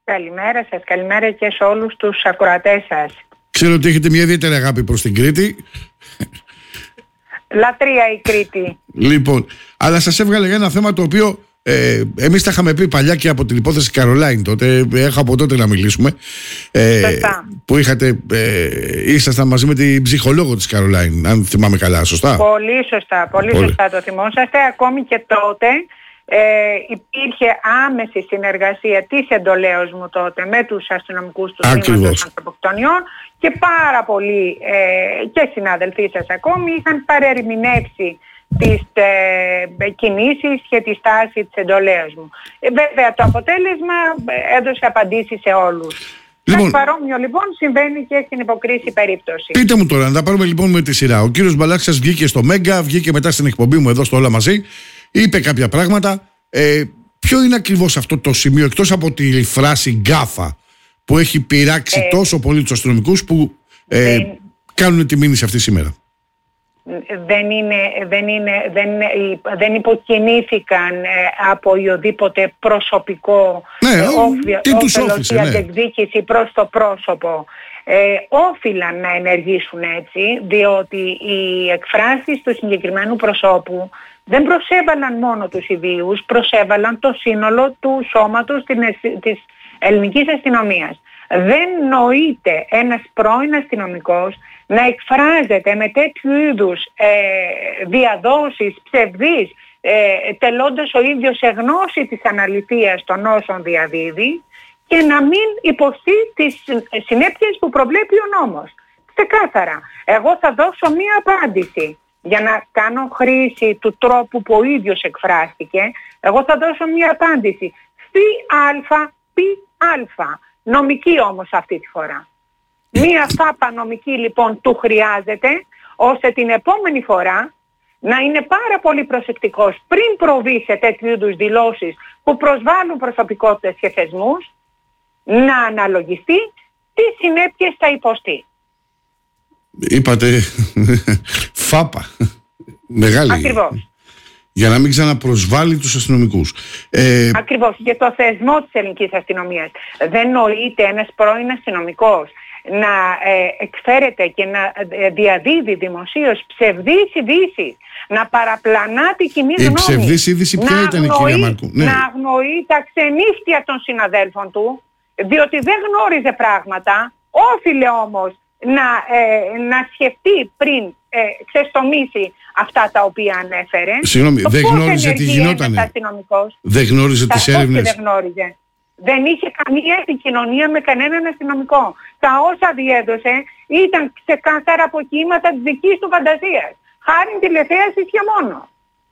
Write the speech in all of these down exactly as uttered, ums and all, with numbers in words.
Καλημέρα σας, καλημέρα και σε όλους τους ακροατές σας. Ξέρω ότι έχετε μια ιδιαίτερη αγάπη προς την Κρήτη. Λατρεία η Κρήτη. Λοιπόν, αλλά σας έβγαλε για ένα θέμα το οποίο ε, εμείς τα είχαμε πει παλιά και από την υπόθεση Καρολάιν τότε. Έχω από τότε να μιλήσουμε. Ε, που είχατε, ε, ήσασταν μαζί με την ψυχολόγο της Καρολάιν, αν θυμάμαι καλά, σωστά. Πολύ σωστά, πολύ, πολύ. σωστά το θυμόσαστε. Ακόμη και τότε ε, υπήρχε άμεση συνεργασία της εντολέως μου τότε με τους αστυνομικούς του Τμήματος Ανθρωποκτονιών και πάρα πολλοί ε, και συναδελφοί σας ακόμη είχαν παρερμηνεύσει τις ε, κινήσεις και τη στάση της εντολέως μου. Ε, βέβαια το αποτέλεσμα έδωσε απαντήσεις σε όλους. Λοιπόν, κάτι παρόμοιο λοιπόν συμβαίνει και στην υποκρίση περίπτωση. Πείτε μου τώρα, να τα πάρουμε λοιπόν με τη σειρά. Ο κύριος Μπαλάξας βγήκε στο Μέγκα, βγήκε μετά στην εκπομπή μου εδώ στο Όλα Μαζί, είπε κάποια πράγματα. Ε, ποιο είναι ακριβώς αυτό το σημείο, εκτός από τη φράση γκάφα, που έχει πειράξει ε, τόσο πολύ τους αστυνομικούς που ε, δεν, κάνουν τη μήνυση αυτή σήμερα? Δεν, είναι, δεν, είναι, δεν, δεν υποκινήθηκαν ε, από οποιοδήποτε προσωπικό ναι, ε, όφελος ή ναι. αντεκδίκηση προς το πρόσωπο. Ε, όφυλαν να ενεργήσουν έτσι, διότι οι εκφράσεις του συγκεκριμένου προσώπου δεν προσέβαλαν μόνο τους ιδίους, προσέβαλαν το σύνολο του σώματος της ελληνικής αστυνομίας. Δεν νοείται ένας πρώην αστυνομικός να εκφράζεται με τέτοιου είδους ε, διαδόσεις ψευδείς, ε, τελώντας ο ίδιος σε γνώση της αναληθείας των όσων διαδίδει και να μην υποστεί τις συνέπειες που προβλέπει ο νόμος. Ξεκάθαρα. Εγώ θα δώσω μία απάντηση για να κάνω χρήση του τρόπου που ο ίδιος εκφράστηκε. Εγώ θα δώσω μία απάντηση. Φι αλφα, πι αλφα. Νομική όμως αυτή τη φορά. Μία φάπα νομική λοιπόν του χρειάζεται, ώστε την επόμενη φορά να είναι πάρα πολύ προσεκτικός πριν προβεί σε τέτοιου είδους δηλώσεις που προσβάλλουν προσωπικότητες και θεσμούς, να αναλογιστεί τι συνέπειες θα υποστεί. Είπατε φάπα. Μεγάλη. Ακριβώς. Για να μην ξαναπροσβάλλει τους αστυνομικούς. Ε... Ακριβώς. Για το θεσμό της ελληνικής αστυνομίας. Δεν νοείται ένας πρώην αστυνομικός να ε, εκφέρεται και να ε, διαδίδει δημοσίως ψευδείς ειδήσεις, να παραπλανά τη κοινή γνώμη. Η ψευδής είδηση ποια ήταν, κυρία Μάρκου? Ναι. Να αγνοεί τα ξενύχτια των συναδέλφων του, διότι δεν γνώριζε πράγματα, όφιλε όμως να, ε, να σκεφτεί πριν ε, ξεστομίσει αυτά τα οποία ανέφερε. Συγγνώμη, δεν γνώριζε τι γινότανε. Δεν γνώριζε τις έρευνες. Δεν γνώριζε. Δεν είχε καμία επικοινωνία με κανέναν αστυνομικό. Τα όσα διέδωσε ήταν ξεκάθαρα από κύματα της δικής του φαντασίας. Χάρη τηλεθέασης και μόνο.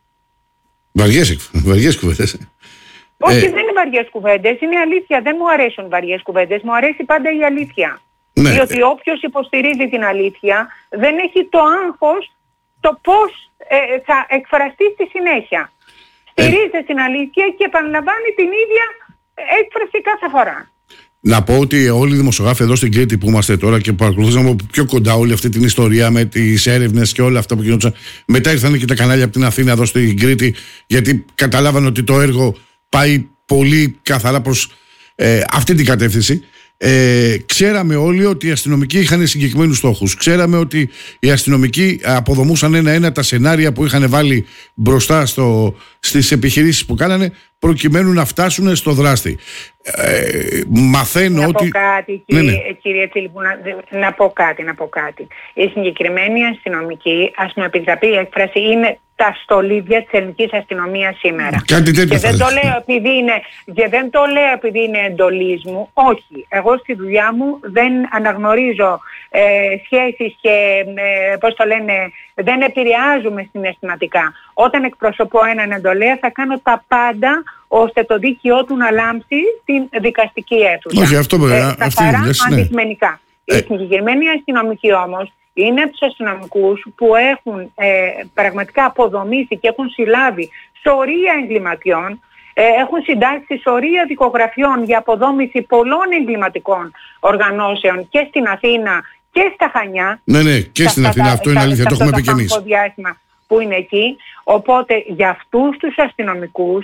Βαριές, βαριές κουβέντες. Όχι, ε... δεν είναι βαριές κουβέντες, είναι αλήθεια. Δεν μου αρέσουν βαριές κουβέντες, μου αρέσει πάντα η αλήθεια. Ναι. Διότι όποιος υποστηρίζει την αλήθεια δεν έχει το άγχος το πώς ε, θα εκφραστεί στη συνέχεια. Ε... Στηρίζεται στην αλήθεια και επαναλαμβάνει την ίδια έκφραση κάθε φορά. Να πω ότι όλοι οι δημοσιογράφοι εδώ στην Κρήτη που είμαστε τώρα και παρακολουθούσαμε από πιο κοντά όλη αυτή την ιστορία με τις έρευνες και όλα αυτά που γινόντουσαν. Μετά ήρθαν και τα κανάλια από την Αθήνα εδώ στην Κρήτη, γιατί καταλάβαν ότι το έργο πάει πολύ καθαρά προς ε, αυτή την κατεύθυνση. Ε, ξέραμε όλοι ότι οι αστυνομικοί είχαν συγκεκριμένους στόχους. Ξέραμε ότι οι αστυνομικοί αποδομούσαν ένα-ένα τα σενάρια που είχαν βάλει μπροστά στο, στις επιχειρήσεις που κάνανε, προκειμένου να φτάσουν στο δράστη. Ε, μαθαίνω να ότι... Πω κάτι, κύριε, ναι, ναι. κύριε Τσίλιπου, να, να πω κάτι, να πω κάτι. Η συγκεκριμένη αστυνομική, ας μου επιτραπεί η έκφραση, είναι τα στολίδια της ελληνικής αστυνομίας σήμερα. Κάτι τέτοιο. Και δεν, το λέω επειδή είναι, και δεν το λέω επειδή είναι εντολής μου. Όχι. Εγώ στη δουλειά μου δεν αναγνωρίζω ε, σχέσεις και ε, πώς το λένε, δεν επηρεάζουμε συναισθηματικά. Όταν εκπροσωπώ έναν εντολέα θα κάνω τα πάντα ώστε το δίκαιό του να λάμψει στην δικαστική αίθουσα. Όχι, αυτό μπορεί. Ε, καθαρά αντικειμενικά. Ναι. Η συγκεκριμένη αστυνομική όμως είναι από τους αστυνομικούς που έχουν ε, πραγματικά αποδομήσει και έχουν συλλάβει σωρία εγκληματιών, ε, έχουν συντάξει σωρία δικογραφιών για αποδόμηση πολλών εγκληματικών οργανώσεων και στην Αθήνα και στα Χανιά. Ναι, ναι, και στην Αθήνα, τα, αυτό είναι αλήθεια, το έχουμε πει και εμείς. Διάστημα που είναι εκεί. Οπότε για αυτούς τους αστυνομικούς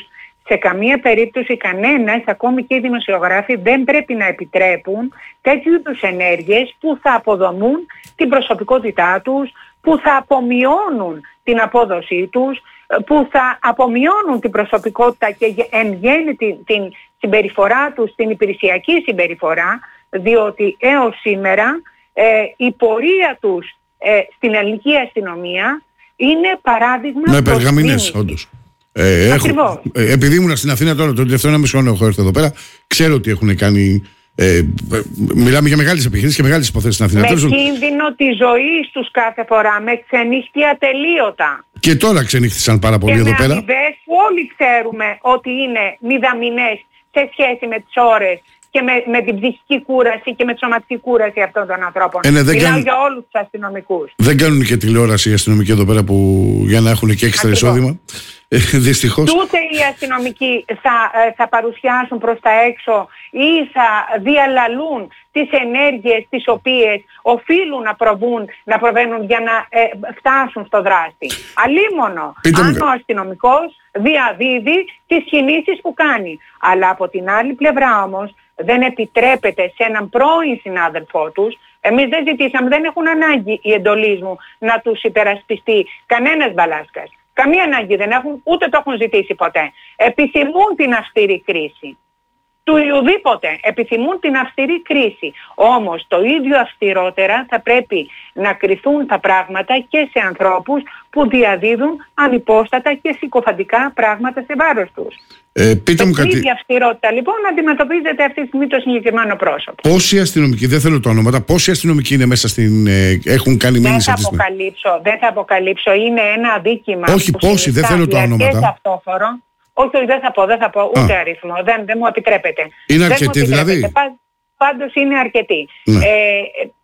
σε καμία περίπτωση κανένας, ακόμη και οι δημοσιογράφοι, δεν πρέπει να επιτρέπουν τέτοιου είδους ενέργειες που θα αποδομούν την προσωπικότητά τους, που θα απομειώνουν την απόδοσή τους, που θα απομειώνουν την προσωπικότητα και εν γέννη την, την συμπεριφορά τους, την υπηρεσιακή συμπεριφορά, διότι έως σήμερα ε, η πορεία τους ε, στην ελληνική αστυνομία είναι παράδειγμα. Με περγαμηνές, όντως. Ε, έχω, ε, επειδή ήμουν στην Αθήνα τώρα, το τελευταίο ένα μισό χρόνο έχω έρθει εδώ πέρα, ξέρω ότι έχουν κάνει. Ε, μιλάμε για μεγάλες επιχειρήσεις και μεγάλες υποθέσεις στην Αθήνα. Με κίνδυνο τη ζωή τους κάθε φορά, με ξενύχτια ατελείωτα. Και τώρα ξενύχτησαν πάρα πολύ και εδώ με πέρα. αμοιβές που όλοι ξέρουμε ότι είναι μηδαμινές σε σχέση με τις ώρες και με, με την ψυχική κούραση και με τη σωματική κούραση αυτών των ανθρώπων. Ε, ναι, δεν Μιλάω κάνουν... για όλους τους αστυνομικούς. Δεν κάνουν και τηλεόραση οι αστυνομικοί εδώ πέρα που... για να έχουν και έξτρα εισόδημα. Ε, δυστυχώς. Ούτε οι αστυνομικοί θα, θα παρουσιάσουν προς τα έξω ή θα διαλαλούν τις ενέργειες τις οποίες οφείλουν να προβούν, να προβαίνουν για να ε, φτάσουν στο δράστη. Αλίμονο, αν ο αστυνομικός διαδίδει τις κινήσεις που κάνει. Αλλά από την άλλη πλευρά όμως δεν επιτρέπεται σε έναν πρώην συνάδελφό τους, εμείς δεν ζητήσαμε, δεν έχουν ανάγκη οι εντολείς μου να τους υπερασπιστεί κανένας Μπαλάσκας. Καμία ανάγκη δεν έχουν, ούτε το έχουν ζητήσει ποτέ. Επιθυμούν την αυστηρή κρίση. Του ουδήποτε επιθυμούν την αυστηρή κρίση. Όμως το ίδιο αυστηρότερα θα πρέπει να κριθούν τα πράγματα και σε ανθρώπους που διαδίδουν ανυπόστατα και συκοφαντικά πράγματα σε βάρος τους. Ε, πείτε μου κάτι. Η ίδια αυστηρότητα λοιπόν αντιμετωπίζεται αυτή τη στιγμή το συγκεκριμένο πρόσωπο. Πόσοι αστυνομικοί, δεν θέλω τα ονόματα, πόσοι αστυνομικοί είναι μέσα στην. Ε, έχουν κάνει μήνυση αυτή τη στιγμή. Δεν θα αποκαλύψω, είναι ένα αδίκημα. Όχι, πόσοι, δεν θέλω τα ονόματα. Όχι, όχι, δεν θα πω, δεν θα πω ούτε Α. αριθμό, δεν, δεν μου επιτρέπεται. Είναι αρκετοί δηλαδή. Πάντως είναι αρκετοί. Ναι. Ε,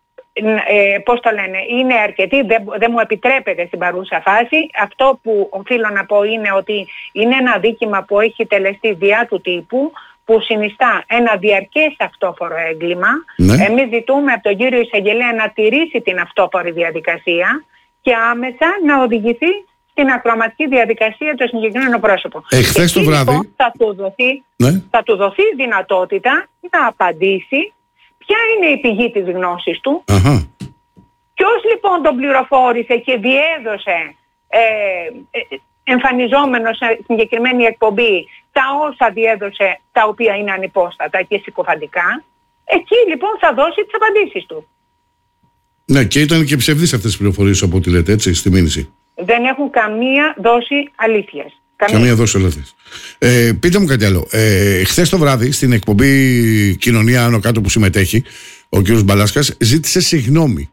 ε, πώς το λένε, είναι αρκετοί, δεν, δεν μου επιτρέπεται στην παρούσα φάση. Αυτό που οφείλω να πω είναι ότι είναι ένα δίκημα που έχει τελεστεί διά του τύπου, που συνιστά ένα διαρκές αυτόφορο έγκλημα. Ναι. Εμείς ζητούμε από τον κύριο Εισαγγελέα να τηρήσει την αυτόφορη διαδικασία και άμεσα να οδηγηθεί στην ακροαματική διαδικασία το συγκεκριμένο πρόσωπο. Εχθές το βράδυ λοιπόν, θα, του δοθεί, ναι. θα του δοθεί δυνατότητα να απαντήσει ποια είναι η πηγή της γνώσης του. Αχα. Ποιος λοιπόν τον πληροφόρησε και διέδωσε ε, ε, εμφανιζόμενος σε συγκεκριμένη εκπομπή τα όσα διέδωσε, τα οποία είναι ανυπόστατα και συκοφαντικά. Εκεί λοιπόν θα δώσει τις απαντήσεις του. Ναι, και ήταν και ψευδείς αυτές τις πληροφορίες από ό,τι λέτε, έτσι, στη μήνυση. Δεν έχουν καμία δόση αλήθειας. Καμία, καμία δόση αλήθειας. Ε, πείτε μου κάτι άλλο. Ε, χθες το βράδυ στην εκπομπή Κοινωνία Άνω Κάτω που συμμετέχει ο κ. Μπαλάσκας ζήτησε συγγνώμη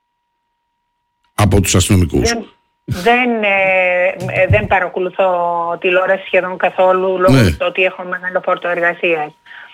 από τους αστυνομικούς. Δεν, δεν, ε, δεν παρακολουθώ τηλεόραση σχεδόν καθόλου λόγω ναι. του ότι έχω μεγάλο φόρτο εργασίας.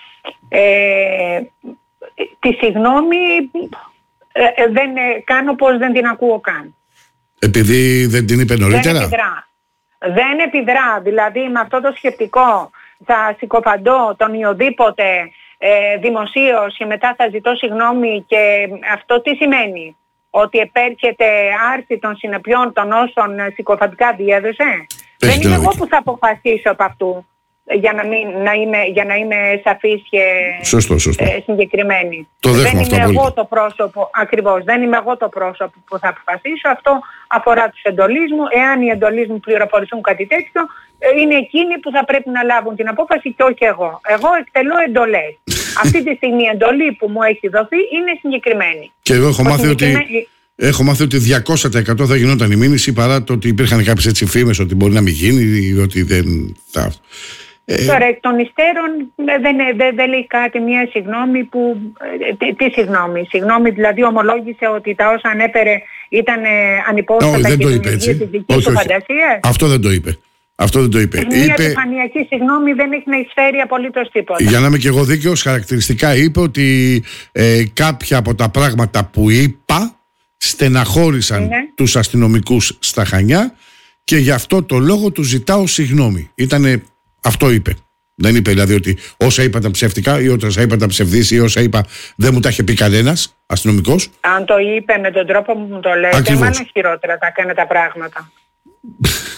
Ε, τη συγγνώμη ε, ε, δεν ε, κάνω πως δεν την ακούω καν. Επειδή δεν την είπε νωρίτερα. Δεν επιδρά. Δεν επιδρά. Δηλαδή με αυτό το σκεπτικό θα συκοφαντώ τον οποιοδήποτε ε, δημοσίως και μετά θα ζητώ συγγνώμη, και αυτό τι σημαίνει? Ότι επέρχεται άρση των συνεπειών των όσων συκοφαντικά διέδωσε. Δεν είμαι εγώ που θα αποφασίσω από αυτού. Για να, μην, να, είμαι, για να είμαι σαφής και σωστό, σωστό. Ε, συγκεκριμένη. Το δεν είμαι εγώ πολύ. το πρόσωπο, ακριβώς, δεν είμαι εγώ το πρόσωπο που θα αποφασίσω. Αυτό αφορά τους εντολείς μου. Εάν οι εντολείς μου πληροφορηθούν κάτι τέτοιο, είναι εκείνοι που θα πρέπει να λάβουν την απόφαση και όχι εγώ. Εγώ εκτελώ εντολές. Αυτή τη στιγμή η εντολή που μου έχει δοθεί είναι συγκεκριμένη. Και εγώ έχω μάθει ότι... Έχω μάθει ότι διακόσια τοις εκατό θα γινόταν η μήνυση, παρά το ότι υπήρχαν κάποιες έτσι φήμες ότι μπορεί να μην γίνει ή ότι δεν θα... Ε... Τώρα εκ των υστέρων δεν, δεν, δεν λέει κάτι, μια συγγνώμη που... Τι, τι συγγνώμη? Συγγνώμη δηλαδή ομολόγησε ότι τα όσα ανέφερε ήταν ανυπόστατα και δημιουργία της δικής του φαντασίας. Αυτό δεν το είπε. Αυτό δεν το είπε. Μια είπε... επιφανειακή συγγνώμη δεν έχει να εισφέρει απολύτως τίποτα. Για να είμαι και εγώ δίκαιος, χαρακτηριστικά είπε ότι ε, κάποια από τα πράγματα που είπα στεναχώρησαν είναι. τους αστυνομικούς στα Χανιά και γι' αυτό το λόγο του ζητάω συγγνώμη. Ήτανε, αυτό είπε. Δεν είπε δηλαδή ότι όσα είπα τα ψεύτικα ή όσα είπα τα ψευδείς ή όσα είπα δεν μου τα είχε πει κανένας αστυνομικός. Αν το είπε με τον τρόπο που μου το λέτε, μάλλον χειρότερα τα έκανε τα πράγματα.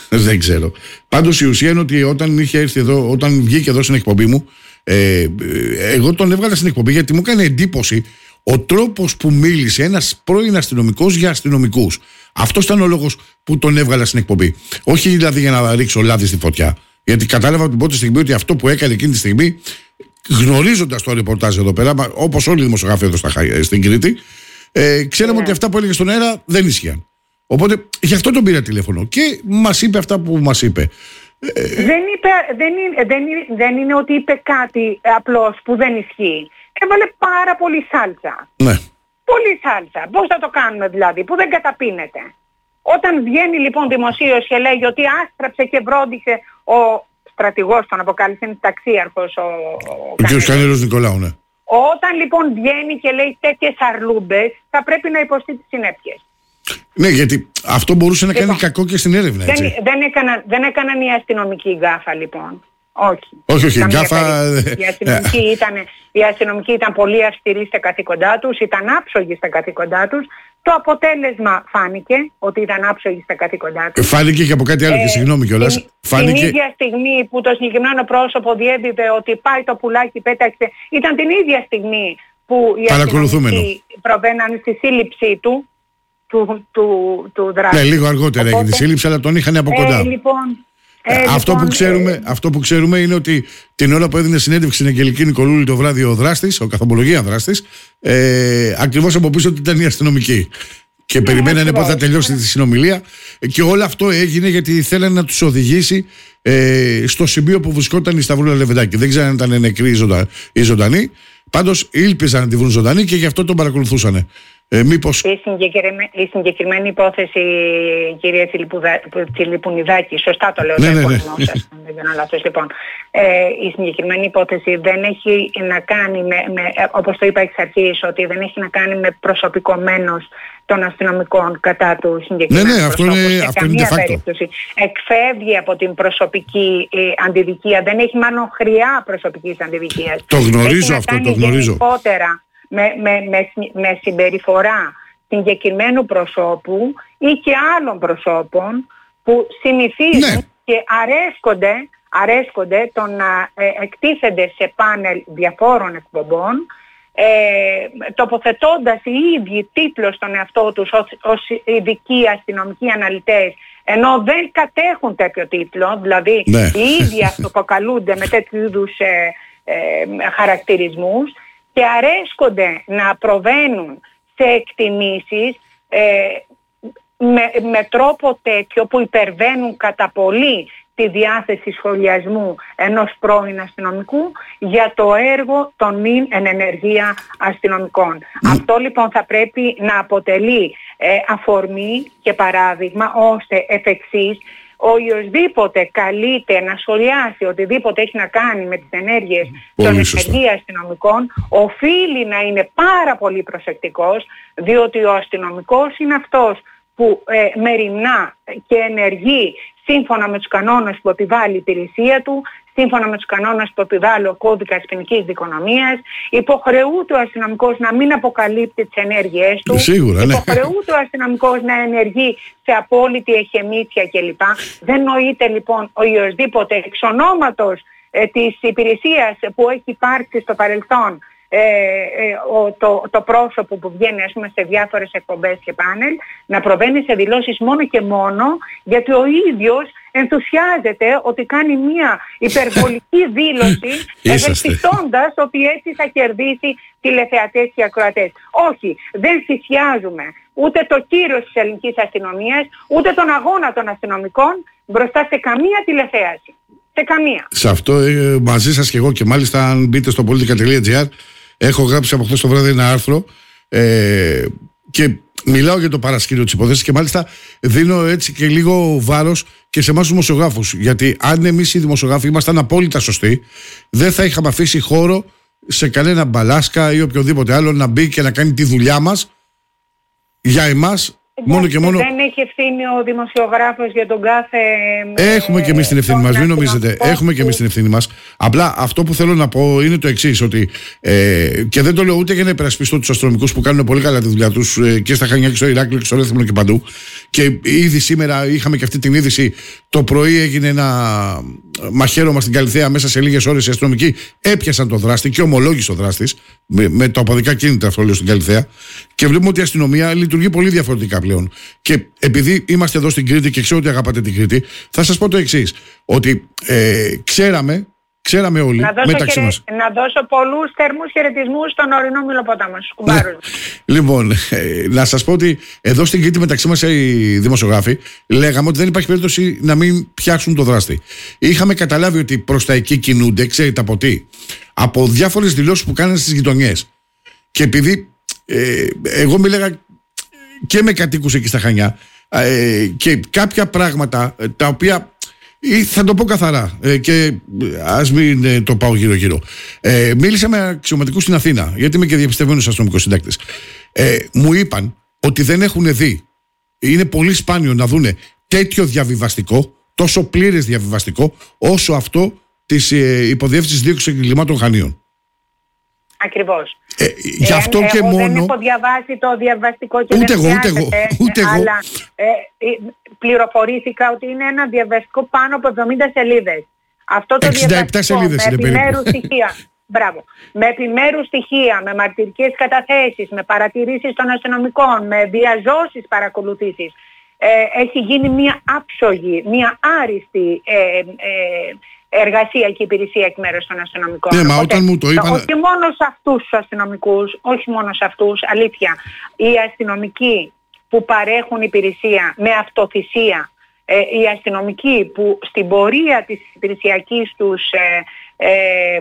Δεν ξέρω. Πάντως η ουσία είναι ότι όταν είχε έρθει εδώ, όταν βγήκε εδώ στην εκπομπή μου, ε, εγώ τον έβγαλα στην εκπομπή γιατί μου έκανε εντύπωση ο τρόπος που μίλησε ένας πρώην αστυνομικός για αστυνομικούς. Αυτό ήταν ο λόγος που τον έβγαλα στην εκπομπή. Όχι δηλαδή για να ρίξω λάδι στη φωτιά. Γιατί κατάλαβα από την πρώτη στιγμή ότι αυτό που έκανε εκείνη τη στιγμή, γνωρίζοντας το ρεπορτάζ εδώ πέρα, όπως όλοι οι δημοσιογράφοι εδώ στην Κρήτη, ε, ξέραμε yeah. ότι αυτά που έλεγε στον αέρα δεν ίσχυαν. Οπότε γι' αυτό τον πήρα τηλέφωνο και μας είπε αυτά που μας είπε. Δεν, είπε δεν, είναι, δεν, είναι, δεν είναι ότι είπε κάτι απλώς που δεν ισχύει. Έβαλε πάρα πολύ σάλτσα. Ναι. Πολύ σάλτσα. Πώς θα το κάνουμε δηλαδή, που δεν καταπίνεται. Όταν βγαίνει λοιπόν δημοσίως και λέγει ότι άστραψε και βρόντισε ο στρατηγός, τον αποκάλυψε, είναι ταξίαρχος ο, ο, ο κ. Κανέλος Νικολάου, ναι. Όταν λοιπόν βγαίνει και λέει τέτοιες αρλούμπες, θα πρέπει να υποστεί τις συνέπειες. Ναι, γιατί αυτό μπορούσε να λοιπόν, κάνει κακό και στην έρευνα, έτσι. Δεν, δεν, έκαναν, δεν έκαναν οι αστυνομικοί γκάφα, λοιπόν. Όχι. Όχι, όχι, γκάφα... Η αστυνομική, ήταν, η αστυνομική ήταν πολύ αυστηρή στα καθήκοντά τους, ήταν άψογοι στα καθήκοντά τους. Το αποτέλεσμα φάνηκε ότι ήταν άψογοι στα καθήκοντά τους. Φάνηκε και από κάτι άλλο, ε, και συγγνώμη κιόλας. Την, φάνηκε... την ίδια στιγμή που το συγκεκριμένο πρόσωπο διέδιδε ότι πάει το πουλάκι, πέταξε, ήταν την ίδια στιγμή που οι αστυνομικοί προβαίναν στη σύλληψή του, του, του, του δράστη. Ναι, λίγο αργότερα Οπότε, έγινε η σύλληψη, αλλά τον είχαν από κοντά. Ε, λοιπόν, Ε, ε, αυτό, λοιπόν, που ξέρουμε, ε, αυτό που ξέρουμε είναι ότι την ώρα που έδινε συνέντευξη στην Αγγελική Νικολούλη το βράδυ ο δράστης, ο καθομολογία δράστης, ε, ακριβώς από πίσω ότι ήταν η αστυνομική. Και ναι, περιμένανε πότε θα τελειώσει τη συνομιλία. Και όλο αυτό έγινε γιατί θέλανε να τους οδηγήσει ε, στο σημείο που βρισκόταν η Σταυρούλα Λεβεντάκη. Δεν ξέρανε αν ήταν νεκρή ή ζωντανή. Πάντως ήλπιζαν να τη βρουν ζωντανή και γι' αυτό τον παρακολουθούσαν. Ε, μήπως... η, συγκεκριμένη, η συγκεκριμένη υπόθεση, κυρία Τσιλιπουνιδάκη, σωστά το λέω, ναι, δεν ναι, ναι. σας, δεν κάνω λάθος, λοιπόν. Ε, η συγκεκριμένη υπόθεση δεν έχει να κάνει με, με, όπως το είπα εξ αρχής, ότι δεν έχει να κάνει με προσωπικό μένος των αστυνομικών κατά του συγκεκριμένου ναι, ναι, αυτό προσώπου. είναι, σε αυτό καμία είναι περίπτωση. Εκφεύγει από την προσωπική ε, αντιδικία, δεν έχει μάλλον χρειά προσωπικής αντιδικίας. Το γνωρίζω αυτό, το γνωρίζω. Γενικότερα με, με, με, με συμπεριφορά συγκεκριμένου προσώπου ή και άλλων προσώπων που συνηθίζουν ναι. και αρέσκονται, αρέσκονται το να ε, εκτίθενται σε πάνελ διαφόρων εκπομπών, ε, τοποθετώντας οι ίδιοι τίτλο στον εαυτό τους ως, ως ειδικοί αστυνομικοί αναλυτές, ενώ δεν κατέχουν τέτοιο τίτλο, δηλαδή ναι. οι ίδιοι αυτοποκαλούνται με τέτοιου είδους ε, ε, χαρακτηρισμούς, και αρέσκονται να προβαίνουν σε εκτιμήσεις ε, με, με τρόπο τέτοιο που υπερβαίνουν κατά πολύ τη διάθεση σχολιασμού ενός πρώην αστυνομικού για το έργο των μην εν ενεργεία αστυνομικών. Mm. Αυτό λοιπόν θα πρέπει να αποτελεί ε, αφορμή και παράδειγμα ώστε εφ' εξής οποιοσδήποτε καλείται να σχολιάσει οτιδήποτε έχει να κάνει με τις ενέργειες των ενεργεία αστυνομικών οφείλει να είναι πάρα πολύ προσεκτικός, διότι ο αστυνομικός είναι αυτός που ε, μεριμνά και ενεργεί σύμφωνα με τους κανόνες που επιβάλλει η υπηρεσία του, σύμφωνα με τους κανόνες που επιβάλλει ο κώδικας ποινικής δικονομίας, υποχρεούται ο αστυνομικός να μην αποκαλύπτει τις ενέργειές του, Σίγουρα, ναι. υποχρεούται ο αστυνομικός να ενεργεί σε απόλυτη εχεμήθεια κλπ. Δεν νοείται λοιπόν οποιοσδήποτε εξ ονόματος ε, της υπηρεσίας που έχει υπάρξει στο παρελθόν Ε, ε, ο, το, το πρόσωπο που βγαίνει ας πούμε σε διάφορες εκπομπές και πάνελ να προβαίνει σε δηλώσεις μόνο και μόνο γιατί ο ίδιος ενθουσιάζεται ότι κάνει μια υπερβολική δήλωση ευαισθητώντας ότι έτσι θα κερδίσει τηλεθεατές και ακροατές. Όχι, δεν θυσιάζουμε ούτε το κύρος της ελληνικής αστυνομίας ούτε τον αγώνα των αστυνομικών μπροστά σε καμία τηλεθέαση. Σε καμία. Σε αυτό ε, μαζί σας και εγώ, και μάλιστα αν μπείτε στο politica τελεία gr έχω γράψει από χθες το βράδυ ένα άρθρο ε, και μιλάω για το παρασκήνιο της υπόθεσης και μάλιστα δίνω έτσι και λίγο βάρος και σε εμάς τους δημοσιογράφους, γιατί αν εμείς οι δημοσιογράφοι ήμασταν απόλυτα σωστοί δεν θα είχαμε αφήσει χώρο σε κανένα μπαλάσκα ή οποιοδήποτε άλλο να μπει και να κάνει τη δουλειά μας για εμάς. Εντάξει, μόνο και μόνο δεν έχει ευθύνη ο δημοσιογράφος για τον κάθε... Έχουμε και εμείς την ευθύνη μας, μην νομίζετε. Έχουμε και εμείς την ευθύνη μας. Απλά αυτό που θέλω να πω είναι το εξής, ότι ε, και δεν το λέω ούτε για να υπερασπιστώ τους αστυνομικούς που κάνουν πολύ καλά τη δουλειά τους ε, και στα Χανιά και στο Ηράκλειο και στο Ρέθυμνο και παντού. Και ήδη σήμερα είχαμε και αυτή την είδηση. Το πρωί έγινε ένα μαχαίρωμα στην Καλιθέα. Μέσα σε λίγες ώρες οι αστυνομικοί έπιασαν τον δράστη και ομολόγησε ο δράστης. Με, με το αποδικά κίνητρα, αυτό λέω, στην Καλιθέα. Και βλέπουμε ότι η αστυνομία λειτουργεί πολύ διαφορετικά πλέον. Και επειδή είμαστε εδώ στην Κρήτη και ξέρω ότι αγαπάτε την Κρήτη, θα σας πω το εξής. Ότι ε, ξέραμε, ξέραμε όλοι να δώσω μεταξύ χαιρε... μας. Να δώσω πολλούς θερμούς χαιρετισμούς στον ορεινό Μυλοπόταμο, στους κουμπάρους. Λοιπόν, ε, να σας πω ότι εδώ στην Κρήτη μεταξύ μας οι δημοσιογράφοι λέγαμε ότι δεν υπάρχει περίπτωση να μην πιάσουν το δράστη. Είχαμε καταλάβει ότι προς τα εκεί κινούνται, ξέρετε από τι. Από διάφορες δηλώσεις που κάνανε στις γειτονιές. Και επειδή ε, εγώ μίλαγα και με κατοίκους εκεί στα Χανιά ε, και κάποια πράγματα ε, τα οποία ε, θα το πω καθαρά ε, και ας μην ε, το πάω γύρω γύρω. Ε, μίλησα με αξιωματικούς στην Αθήνα, γιατί είμαι και διαπιστευμένος αστυνομικός συντάκτης. Ε, μου είπαν ότι δεν έχουν δει, είναι πολύ σπάνιο να δούνε τέτοιο διαβιβαστικό, τόσο πλήρες διαβιβαστικό όσο αυτό της ε, υποδιεύθυνσης δίωξης εγκλημάτων Χανίων. Ακριβώς. Ε, γι' αυτό ε, και εγώ μόνο. Δεν έχω διαβάσει το διαβαστικό και ούτε δεν εγώ, ούτε εγώ, ούτε εγώ. Αλλά ε, ε, πληροφορήθηκα ότι είναι ένα διαβαστικό πάνω από εβδομήντα σελίδες. Αυτό το εξήντα επτά σελίδες με είναι επιμέρους περίπου. στοιχεία. Μπράβο. Με επιμέρους στοιχεία, με μαρτυρικές καταθέσεις, με παρατηρήσεις των αστυνομικών, με διαζώσεις παρακολουθήσεις. Ε, έχει γίνει μια άψογη, μια άριστη ε, ε, εργασία και υπηρεσία εκ μέρους των αστυνομικών. Ναι, μα Οπότε, όταν μου το είπαν... όχι μόνο σε αυτούς τους αστυνομικούς, όχι μόνο σε αυτούς, αλήθεια, οι αστυνομικοί που παρέχουν υπηρεσία με αυτοθυσία, ε, οι αστυνομικοί που στην πορεία της υπηρεσιακής τους ε, ε,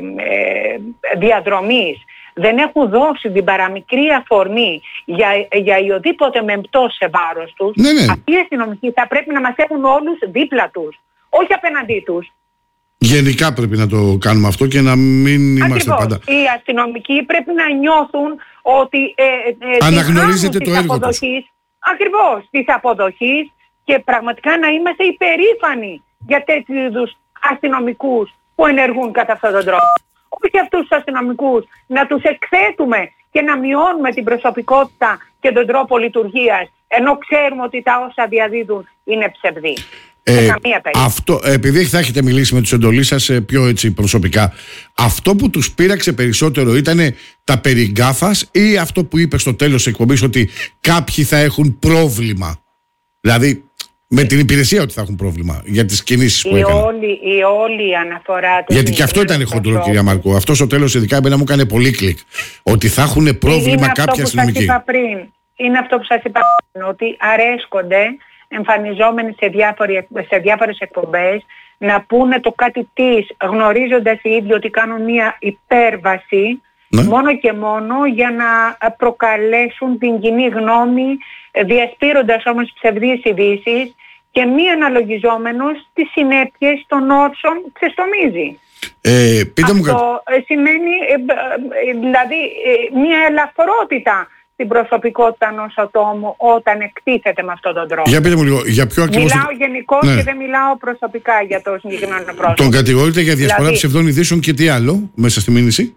ε, διαδρομής δεν έχουν δώσει την παραμικρή αφορμή για, για οποιοδήποτε μεμπτό σε βάρος τους, ναι, ναι. αυτοί οι αστυνομικοί θα πρέπει να μας έχουν όλους δίπλα τους, όχι απέναντί τους. Γενικά πρέπει να το κάνουμε αυτό και να μην είμαστε Ακριβώς. πάντα. Οι αστυνομικοί πρέπει να νιώθουν ότι ε, ε, αναγνωρίζετε το έργο τους. Ακριβώς, της αποδοχής και πραγματικά να είμαστε υπερήφανοι για τέτοιου είδους αστυνομικούς που ενεργούν κατά αυτόν τον τρόπο. Όχι αυτούς τους αστυνομικούς να τους εκθέτουμε και να μειώνουμε την προσωπικότητα και τον τρόπο λειτουργίας, ενώ ξέρουμε ότι τα όσα διαδίδουν είναι ψευδή. Ε, αυτό, επειδή θα έχετε μιλήσει με τους εντολείς σας πιο έτσι προσωπικά, αυτό που τους πείραξε περισσότερο ήταν τα περί γκάφας ή αυτό που είπε στο τέλος της εκπομπής ότι κάποιοι θα έχουν πρόβλημα, δηλαδή με την υπηρεσία ότι θα έχουν πρόβλημα για τις κινήσεις που έκαναν. Όλη, η όλη αναφορά του. Γιατί και αυτό ήταν χοντρό, κυρία Μάρκο. Αυτό στο τέλος ειδικά εμένα μου έκανε πολύ κλικ. Ότι θα έχουν πρόβλημα κάποιοι αστυνομικοί. Είναι αυτό που σας είπα πριν. Είναι αυτό που σας είπα πριν, ότι αρέσκονται εμφανιζόμενοι σε, διάφοροι, σε διάφορες εκπομπές να πούνε το κάτι της, γνωρίζοντας οι ίδιοι ότι κάνουν μια υπέρβαση, ναι, μόνο και μόνο για να προκαλέσουν την κοινή γνώμη, διασπείροντας όμως ψευδείς ειδήσεις και μη αναλογιζόμενος τις συνέπειες των όσων ξεστομίζει. Ε, πείτε μου Αυτό κα... σημαίνει ε, ε, δηλαδή ε, μια ελαφρότητα στην προσωπικότητα ενός ατόμου όταν εκτίθεται με αυτόν τον τρόπο. Για πείτε μου λίγο, για ποιο ακριβώς... Μιλάω γενικώς, ναι, και δεν μιλάω προσωπικά για το συγκεκριμένο πρόσωπο. Τον κατηγορείτε για διασπορά δηλαδή... ψευδών ειδήσεων και τι άλλο μέσα στη μήνυση?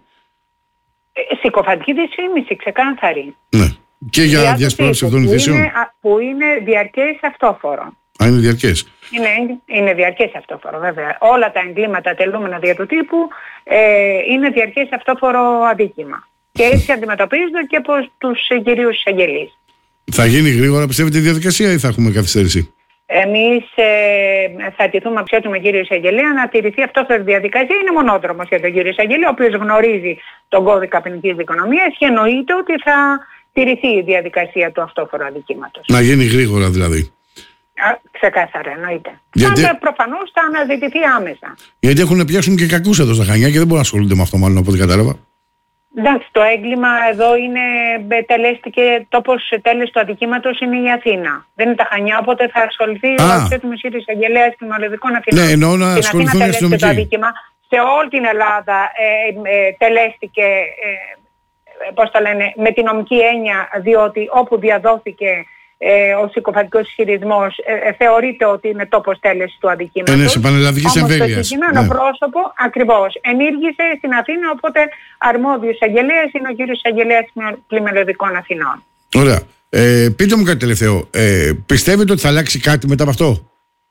Ε, συκοφαντική δυσφήμιση, ξεκάθαρη. Ναι. Και για διασπορά ψευδών ειδήσεων. Είναι, που είναι διαρκές αυτόφορο. Α, είναι διαρκές. Είναι, είναι διαρκές αυτόφορο, βέβαια. Όλα τα εγκλήματα τελούμενα δια του τύπου ε, είναι διαρκές αυτόφορο αδίκημα. Και έτσι αντιμετωπίζονται και από τους κυρίους εισαγγελείς. Θα γίνει γρήγορα, πιστεύετε, η διαδικασία ή θα έχουμε καθυστέρηση? Εμείς ε, θα τηθούμε αξιότιμο κύριο εισαγγελέα να τηρηθεί αυτόφορη διαδικασία. Είναι μονόδρομος για τον κύριο εισαγγελέα, ο οποίος γνωρίζει τον κώδικα ποινικής δικονομίας και εννοείται ότι θα τηρηθεί η διαδικασία του αυτόφορου αδικήματος. Να γίνει γρήγορα δηλαδή. Α, ξεκάθαρα, εννοείται. Γιατί... Θα, προφανώς θα αναζητηθεί άμεσα. Γιατί έχουν πιάσουν και κακούς εδώ στα Χανιά και δεν μπορούν να ασχολούνται με αυτό, μάλλον από ό,τι κατάλαβα. Εντάξει, το έγκλημα εδώ είναι, τελέστηκε, τόπος τέλες του αδικήματος είναι η Αθήνα. Δεν είναι τα Χανιά, οπότε θα ασχοληθεί ο αξιότιμος κύριος εισαγγελέας των Ολυδικών Αθηνών. Ναι, εννοώ να ασχοληθούν οι αστυνομικοί. Το αδίκημα. Σε όλη την Ελλάδα ε, ε, τελέστηκε, ε, πώς το λένε, με την νομική έννοια, διότι όπου διαδόθηκε ε, ο συκοφαντικός ισχυρισμός ε, θεωρείται ότι είναι τόπος τέλεσης του αντικείμενος. Είναι σε πανελλαδικής εμβέλειας. Όμως το συγκεκριμένο ναι. πρόσωπο ακριβώς ενήργησε στην Αθήνα, οπότε αρμόδιος εισαγγελέας είναι ο κύριος εισαγγελέας Πλημελιωδικών Αθηνών. Ωραία. Ε, πείτε μου κάτι τελευταίο. Ε, πιστεύετε ότι θα αλλάξει κάτι μετά από αυτό?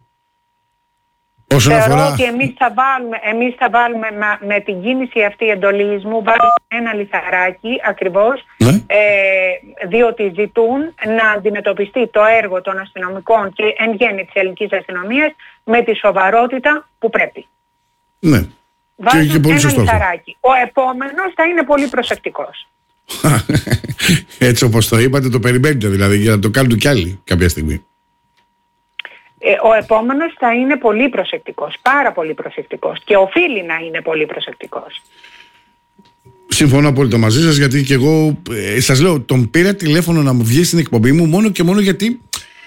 Όσον Θεωρώ αφορά... ότι εμείς θα βάλουμε, εμείς θα βάλουμε με, με την κίνηση αυτή εντολής μου βάλουμε ένα λιθαράκι ακριβώς ναι. ε, διότι ζητούν να αντιμετωπιστεί το έργο των αστυνομικών και εν γέννη της ελληνικής αστυνομίας με τη σοβαρότητα που πρέπει. Ναι. Βάζουν και, και πολύ ένα λιθαράκι. Ο επόμενος θα είναι πολύ προσεκτικός. Έτσι όπως το είπατε, το περιμένετε δηλαδή για να το κάνουν κι άλλοι κάποια στιγμή. Ε, ο επόμενος θα είναι πολύ προσεκτικός, πάρα πολύ προσεκτικός και οφείλει να είναι πολύ προσεκτικός. Συμφωνώ απόλυτα μαζί σας, γιατί και εγώ ε, σας λέω, τον πήρα τηλέφωνο να μου βγει στην εκπομπή μου μόνο και μόνο γιατί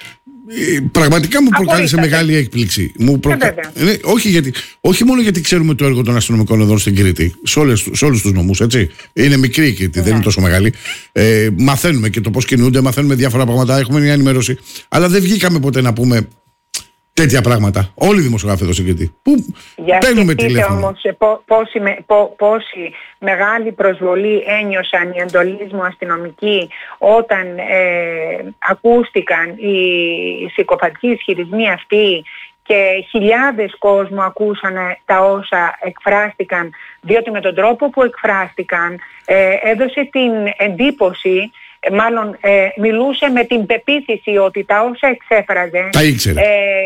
ε, πραγματικά μου προκάλεσε μεγάλη έκπληξη. Μου προκα... ε, ναι, όχι, γιατί, όχι μόνο γιατί ξέρουμε το έργο των αστυνομικών εδώ στην Κρήτη, σε, όλες, σε όλους τους νομούς, έτσι. Είναι μικρή η Κρήτη, ναι. δεν είναι τόσο μεγάλη. Ε, μαθαίνουμε και το πώς κινούνται, μαθαίνουμε διάφορα πράγματα, έχουμε μια ενημέρωση. Αλλά δεν βγήκαμε ποτέ να πούμε τέτοια πράγματα. Όλοι οι δημοσιογράφοι εδώ στην Κρήτη. Πού παίρνουμε τηλέφωνο. Όμως πό, πόση, πό, πόση μεγάλη προσβολή ένιωσαν οι εντολείς μου αστυνομικοί όταν ε, ακούστηκαν οι συκοφαντικοί ισχυρισμοί αυτοί και χιλιάδες κόσμου ακούσαν τα όσα εκφράστηκαν, διότι με τον τρόπο που εκφράστηκαν ε, έδωσε την εντύπωση, μάλλον ε, μιλούσε με την πεποίθηση ότι τα όσα εξέφραζε τα ήξερε,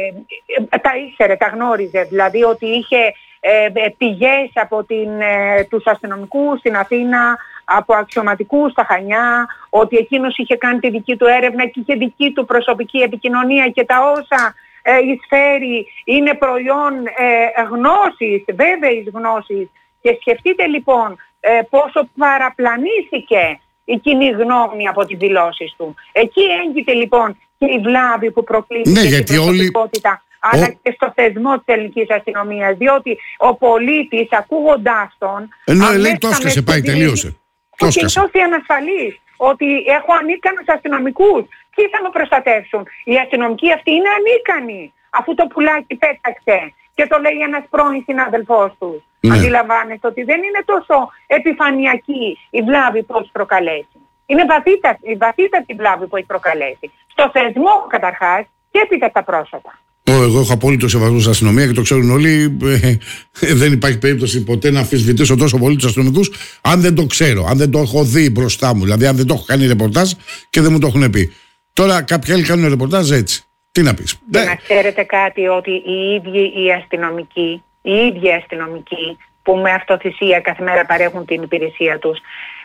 ε, τα, ήξερε τα γνώριζε, δηλαδή ότι είχε ε, πηγές από την, ε, τους αστυνομικούς στην Αθήνα, από αξιωματικούς στα Χανιά, ότι εκείνος είχε κάνει τη δική του έρευνα και είχε δική του προσωπική επικοινωνία και τα όσα ε, εισφέρει είναι προϊόν ε, γνώσης, βέβαιης γνώσης. Και σκεφτείτε λοιπόν ε, πόσο παραπλανήθηκε η κοινή γνώμη από τις δηλώσεις του. Εκεί έγκυται λοιπόν και η βλάβη που προκλήθηκε ναι, στην προσωπικότητα, όλοι... αλλά και στο θεσμό της ελληνικής αστυνομίας, διότι ο πολίτης ακούγοντάς τον... Ενώ λέει το έσκασε, πάει, τελείωσε. Το νιώθει ανασφαλής, ότι έχω ανίκανους αστυνομικούς. Ποιοι θα με προστατεύσουν? Οι αστυνομικοί αυτοί είναι ανίκανοι, αφού το πουλάκι πέταξε και το λέει ένας πρώην συνάδελφός του. Ναι. Αντιλαμβάνεστε ότι δεν είναι τόσο επιφανειακή η βλάβη που έχει προκαλέσει. Είναι βαθύτατη, η βαθύτατη βλάβη που έχει προκαλέσει. Στο θεσμό καταρχάς και έπειτα τα πρόσωπα. Εγώ έχω απόλυτο σεβασμό στην αστυνομία και το ξέρουν όλοι. Ε, δεν υπάρχει περίπτωση ποτέ να αμφισβητήσω τόσο πολύ τους αστυνομικούς αν δεν το ξέρω, αν δεν το έχω δει μπροστά μου. Δηλαδή, αν δεν το έχω κάνει ρεπορτάζ και δεν μου το έχουν πει. Τώρα, κάποιοι άλλοι κάνουν ρεπορτάζ έτσι. Τι να πεις? Και να ξέρετε κάτι, ότι οι ίδιοι οι αστυνομικοί, οι ίδιοι αστυνομικοί που με αυτοθυσία κάθε μέρα παρέχουν την υπηρεσία τους,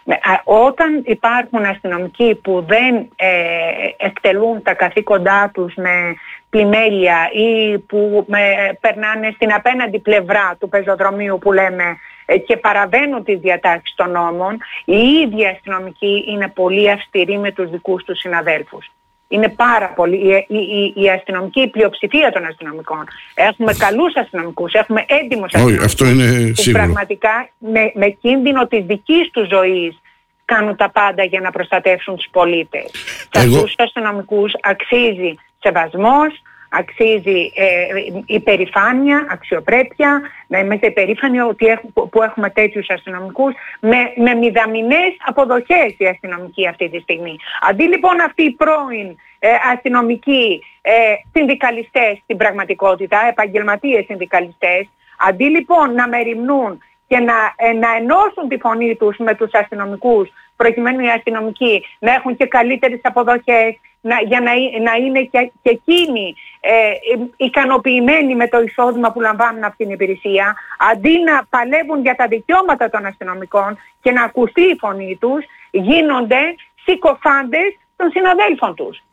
όταν υπάρχουν αστυνομικοί που δεν ε, εκτελούν τα καθήκοντά τους με πλημέλεια ή που με, περνάνε στην απέναντι πλευρά του πεζοδρομίου που λέμε ε, και παραβαίνουν τις διατάξεις των νόμων, οι ίδιοι αστυνομικοί είναι πολύ αυστηροί με τους δικούς τους συναδέλφους. Είναι πάρα πολύ. Η, η, η, η αστυνομική, η πλειοψηφία των αστυνομικών. Έχουμε καλούς αστυνομικούς, έχουμε έντιμους αστυνομικούς. Αυτό είναι που πραγματικά με, με κίνδυνο της δικής τους ζωής κάνουν τα πάντα για να προστατεύσουν τους πολίτες. Σε Εγώ... αυτούς τους αστυνομικούς αξίζει σεβασμός, αξίζει ε, υπερηφάνεια, αξιοπρέπεια, να είμαστε υπερήφανοι ότι έχουμε, που έχουμε τέτοιους αστυνομικούς με, με μηδαμινές αποδοχές οι αστυνομικοί αυτή τη στιγμή. Αντί λοιπόν αυτοί οι πρώην ε, αστυνομικοί ε, συνδικαλιστές στην πραγματικότητα, επαγγελματίες συνδικαλιστές, αντί λοιπόν να μεριμνούν και να, ε, να ενώσουν τη φωνή τους με τους αστυνομικούς, προκειμένου οι αστυνομικοί να έχουν και καλύτερες αποδοχές, να, για να, να είναι και, και εκείνοι ε, ικανοποιημένοι με το εισόδημα που λαμβάνουν από την υπηρεσία, αντί να παλεύουν για τα δικαιώματα των αστυνομικών και να ακουστεί η φωνή τους, γίνονται συκοφάντες των συναδέλφων τους.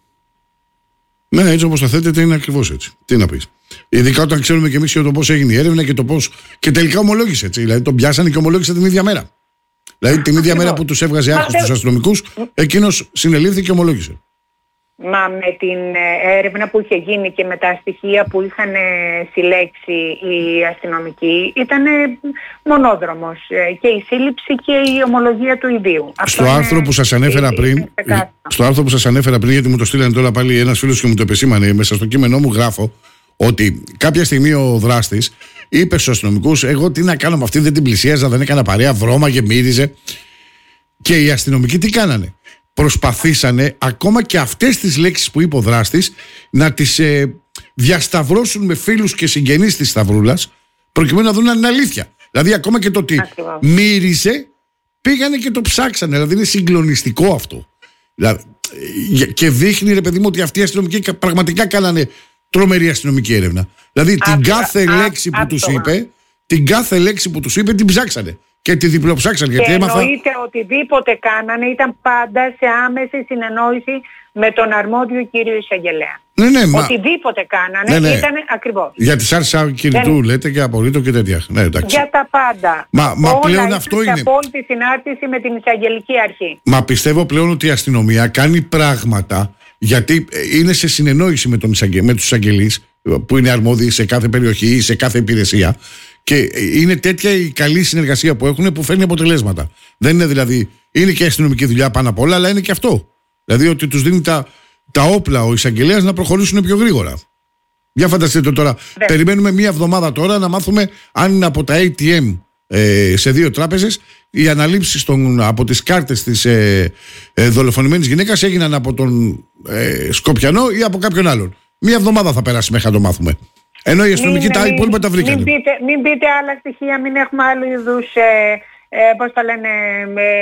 Ναι, έτσι όπως το θέτετε είναι ακριβώς έτσι. Τι να πεις? Ειδικά όταν ξέρουμε και εμείς για το πώς έγινε η έρευνα και το πώς. Και τελικά ομολόγησε έτσι. Δηλαδή τον πιάσανε και ομολόγησε την ίδια μέρα. Δηλαδή την ίδια μέρα που τους έβγαζε άκρη στους αστυνομικούς, εκείνος συνελήφθη και ομολόγησε. Μα με την έρευνα που είχε γίνει και με τα στοιχεία που είχαν συλλέξει οι αστυνομικοί ήταν μονόδρομος και η σύλληψη και η ομολογία του ιδίου. Στο άρθρο που σας ανέφερα πριν, στο άρθρο που σας ανέφερα πριν, γιατί μου το στείλανε τώρα πάλι ένας φίλος και μου το επεσήμανε, μέσα στο κείμενό μου γράφω ότι κάποια στιγμή ο δράστης είπε στους αστυνομικούς, εγώ τι να κάνω με αυτή, δεν την πλησίαζα, δεν έκανα παρέα, βρώμαγε, μύριζε. Και οι αστυνομικοί τι κάνανε? Προσπαθήσανε ακόμα και αυτές τις λέξεις που είπε ο δράστης να τις ε, διασταυρώσουν με φίλους και συγγενείς της Σταυρούλας, προκειμένου να δουν αν είναι αλήθεια. Δηλαδή ακόμα και το ότι μύριζε πήγανε και το ψάξανε. Δηλαδή είναι συγκλονιστικό αυτό. Δηλαδή, και δείχνει, ρε παιδί μου, ότι αυτοί οι αστυνομικοί πραγματικά κάνανε τρομερή αστυνομική έρευνα. Δηλαδή την α, κάθε α, λέξη α, που τους είπε, την κάθε λέξη που τους είπε την ψάξανε. Και τη διπλοψάξανε. Και έμαθα... εννοείται οτιδήποτε κάνανε ήταν πάντα σε άμεση συνεννόηση με τον αρμόδιο κύριο εισαγγελέα. Ναι, ναι, οτιδήποτε μα... κάνανε ναι, ναι. ήταν ακριβώς. Για τις άρσεις ακινητού δεν... λέτε και απολύτω και τέτοια. Ναι, για τα πάντα. Μα, μα όλα πλέον αυτό είναι. Σε απόλυτη συνάρτηση με την εισαγγελική αρχή. Μα πιστεύω πλέον ότι η αστυνομία κάνει πράγματα, γιατί είναι σε συνεννόηση με, τον εισαγγε... με τους εισαγγελείς που είναι αρμόδιοι σε κάθε περιοχή ή σε κάθε υπηρεσία. Και είναι τέτοια η καλή συνεργασία που έχουν που φέρνει αποτελέσματα. Δεν είναι δηλαδή. Είναι και αστυνομική δουλειά πάνω απ' όλα, αλλά είναι και αυτό. Δηλαδή ότι τους δίνει τα, τα όπλα ο εισαγγελέας να προχωρήσουν πιο γρήγορα. Για φανταστείτε τώρα. Ναι. Περιμένουμε μία εβδομάδα τώρα να μάθουμε αν είναι από τα έι τι εμ ε, σε δύο τράπεζες οι αναλήψεις των, από τις κάρτες της ε, ε, δολοφονημένης γυναίκας έγιναν από τον ε, Σκοπιανό ή από κάποιον άλλον. Μία εβδομάδα θα περάσει μέχρι να το μάθουμε. Ενώ οι αστυνομικοί τα υπόλοιπα τα βρήκανε. Μην πείτε, μην πείτε άλλα στοιχεία, μην έχουμε άλλου είδους, ε, ε, πώς το λένε, ε,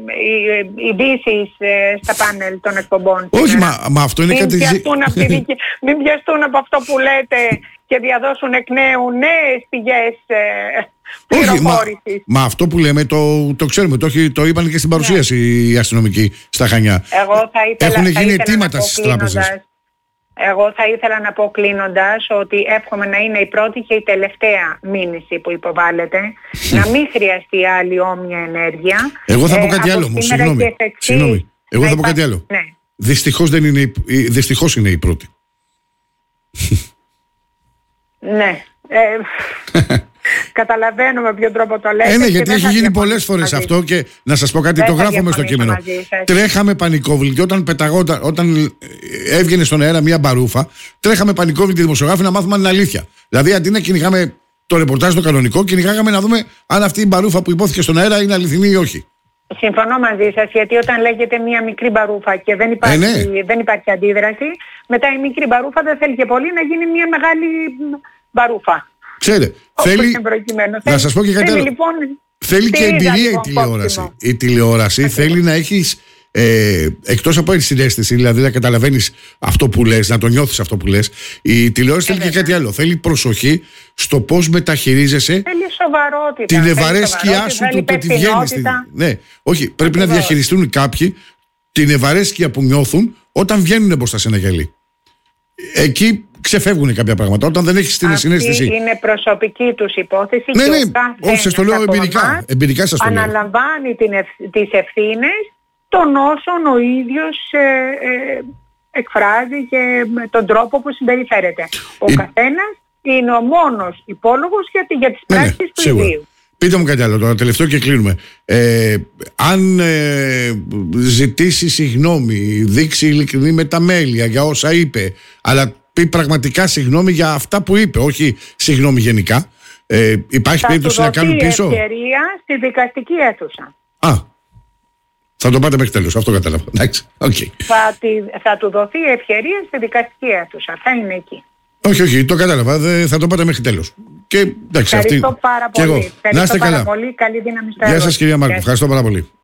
ε, ειδήσεις ε, στα πάνελ των εκπομπών. Όχι, μα, μα αυτό είναι μην κάτι... Πιαστούν δική, μην πιαστούν από αυτό που λέτε και διαδώσουν εκ νέου νέες πηγές ε, πληροφόρησης. Όχι, μα, μα αυτό που λέμε το, το ξέρουμε, το, το είπαν και στην παρουσίαση ναι. οι αστυνομικοί στα Χανιά. Εγώ θα ήθελα, έχουν γίνει ήθελα αιτήματα στις τράπεζες. Εγώ θα ήθελα να πω κλείνοντας ότι εύχομαι να είναι η πρώτη και η τελευταία μήνυση που υποβάλλεται, να μην χρειαστεί άλλη όμοια ενέργεια. Εγώ θα πω κάτι ε, άλλο όμως, συγγνώμη. συγγνώμη. Εγώ θα πω κάτι άλλο. Ναι. Δυστυχώς, δεν είναι η, δυστυχώς είναι η πρώτη. Ναι. Ε, καταλαβαίνω με ποιον τρόπο το λέτε. Ε, ναι, γιατί έχει γίνει πολλές φορές αυτό και να σας πω κάτι, δεν το γράφω μες στο κείμενο. Τρέχαμε πανικόβλητη όταν πεταγόταν, όταν έβγαινε στον αέρα μια μπαρούφα, τρέχαμε πανικόβλητη δημοσιογράφοι να μάθουμε αν είναι αλήθεια. Δηλαδή αντί να κυνηγάμε το ρεπορτάζ το κανονικό, κυνηγάγαμε να δούμε αν αυτή η μπαρούφα που υπόθηκε στον αέρα είναι αληθινή ή όχι. Συμφωνώ μαζί σας, γιατί όταν λέγεται μια μικρή μπαρούφα και δεν υπάρχει, ε, ναι. δεν υπάρχει αντίδραση, μετά η μικρή μπαρούφα δεν θέλει και πολύ να γίνει μια μεγάλη μπαρούφα. Ξέρετε, θέλει, να σας πω και κάτι άλλο. Λοιπόν, θέλει και εμπειρία λοιπόν, η τηλεόραση. Κόψιμο. Η τηλεόραση θέλει να έχεις, ε, εκτός από ενσυναίσθηση, δηλαδή να καταλαβαίνεις αυτό που λες, να το νιώθεις αυτό που λες, η τηλεόραση θέλει και κάτι άλλο. Θέλει προσοχή στο πώς μεταχειρίζεσαι, θέλει σοβαρότητα, την ευαρέσκειά σου, το, το ότι βγαίνεις. Ναι, όχι, πρέπει να διαχειριστούν κάποιοι την ευαρέσκεια που νιώθουν όταν βγαίνουν μπροστά σε ένα γυαλί. Εκεί ξεφεύγουν κάποια πράγματα. Όταν δεν έχεις την συναίσθηση. Είναι προσωπική τους υπόθεση. Ναι, ναι, όχι, σας το λέω εμπειρικά. Εμπειρικά σας το λέω. Αναλαμβάνει την ευ... τις ευθύνες των όσων ο ίδιος ε, ε, εκφράζει και με τον τρόπο που συμπεριφέρεται. Ο η... καθένας είναι ο μόνος υπόλογος για, για τις ναι, πράξεις ναι, του σίγουρα. ιδίου. Πείτε μου κάτι άλλο τώρα, τελευταίο και κλείνουμε. Ε, αν ε, ζητήσει συγγνώμη, δείξει ειλικρινή μεταμέλεια για όσα είπε, αλλά πει πραγματικά συγγνώμη για αυτά που είπε, όχι συγγνώμη γενικά, ε, υπάρχει περίπτωση να κάνουν πίσω. Θα του ευκαιρία στη δικαστική αίθουσα. Α, θα το πάτε μέχρι τέλος, αυτό κατάλαβα. Okay. Θα, τη, θα του δοθεί ευκαιρία στη δικαστική αίθουσα, θα είναι εκεί. Όχι, όχι, το κατάλαβα, δε, θα το πάτε μέχρι τέλος. Και, εντάξει, ευχαριστώ αυτή... πάρα πολύ. Και εγώ. Ευχαριστώ να είστε πάρα καλά. Πολύ. Καλή δύναμη στο Γεια σας κυρία Μάρκου, ευχαριστώ πάρα πολύ.